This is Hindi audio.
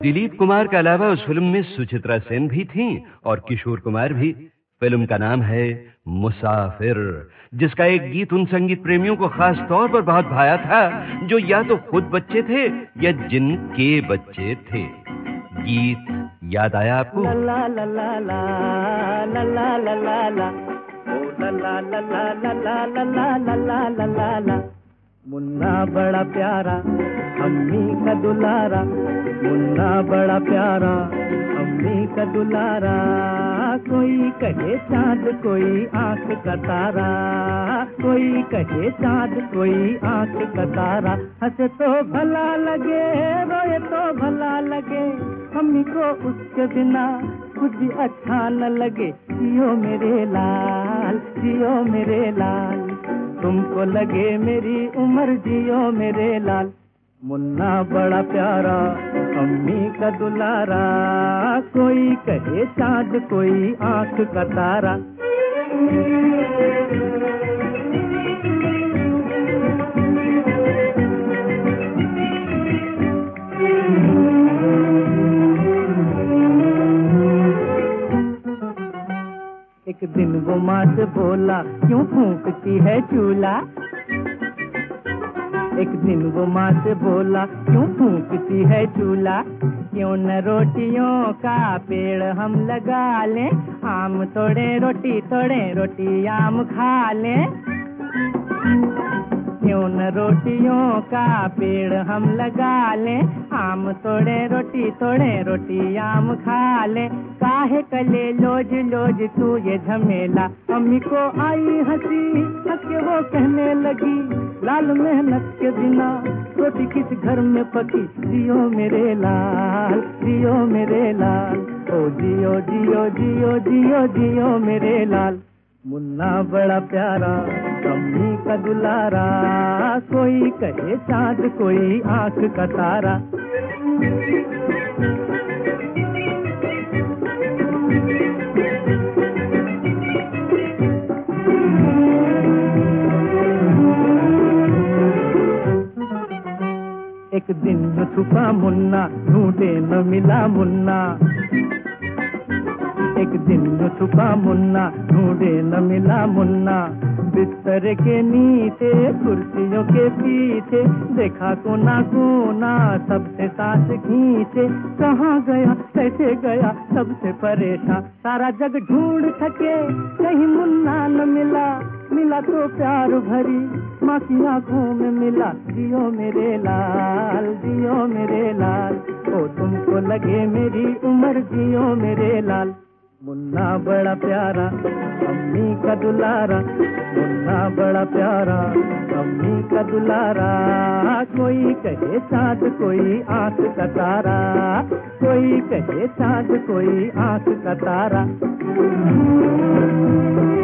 दिलीप कुमार के अलावा उस फिल्म में सुचित्रा सेन भी थीं और किशोर कुमार भी। फिल्म का नाम है मुसाफिर, जिसका एक गीत उन संगीत प्रेमियों को खास तौर पर बहुत भाया था जो या तो खुद बच्चे थे या जिनके बच्चे थे। गीत याद आया आपको? ला ला ला ला ला ला ला ला ला ला ला ला ला ला ला ला ला ला ला। मुन्ना बड़ा प्यारा अम्मी का दुलारा, मुन्ना बड़ा प्यारा अम्मी का दुलारा। कोई कहे चांद कोई आंख का तारा, कोई कहे चांद कोई आंख का तारा। हंसे तो भला लगे रोए तो भला लगे, अम्मी को उसके बिना कुछ भी अच्छा न लगे। जियो मेरे लाल, जियो मेरे लाल, तुमको लगे मेरी उम्र, जियो मेरे लाल। मुन्ना बड़ा प्यारा अम्मी का दुलारा, कोई कहे चांद कोई आंख का तारा। एक दिन वो माँ से बोला, क्यों फूंकती है चूल्हा। एक दिन वो माँ से बोला, क्यों फूंकती है चूल्हा। क्यों न रोटियों का पेड़ हम लगा लें, आम तोड़े रोटी आम खा लें। क्यों न रोटियों का पेड़ हम लगा लें, आम तोड़े रोटी आम खा लें। काहे कले लोज लोज तू ये झमेला। अम्मी को आई हंसी, हंस के वो कहने लगी, लाल मेहनत के बिना रोटी किस घर में पकी। जियो मेरे लाल, जियो मेरे लाल, ओ जियो जियो जियो जियो जियो मेरे लाल। मुन्ना बड़ा प्यारा अम्मी का दुलारा, कोई कहे चांद कोई आंख का तारा। एक दिन छुपा मुन्ना, ढूंढे न मिला मुन्ना। एक दिन छुपा मुन्ना, ढूंढे न मिला मुन्ना। बिस्तर के नीचे कुर्सियों के पीछे, देखा कोना कोना सबसे सांस खींचे। कहाँ गया कैसे गया सबसे परेशान, सारा जग ढूंढ थके कहीं मुन्ना न मिला। मिला तो प्यार भरी माँ की आंखों में मिला। जियो मेरे लाल, जियो मेरे लाल, ओ तुमको लगे मेरी उम्र, जियो मेरे लाल। मुन्ना बड़ा प्यारा अम्मी का दुलारा, मुन्ना बड़ा प्यारा अम्मी का दुलारा। कोई कहे चांद कोई आंख का तारा, कोई कहे चांद कोई आंख का तारा।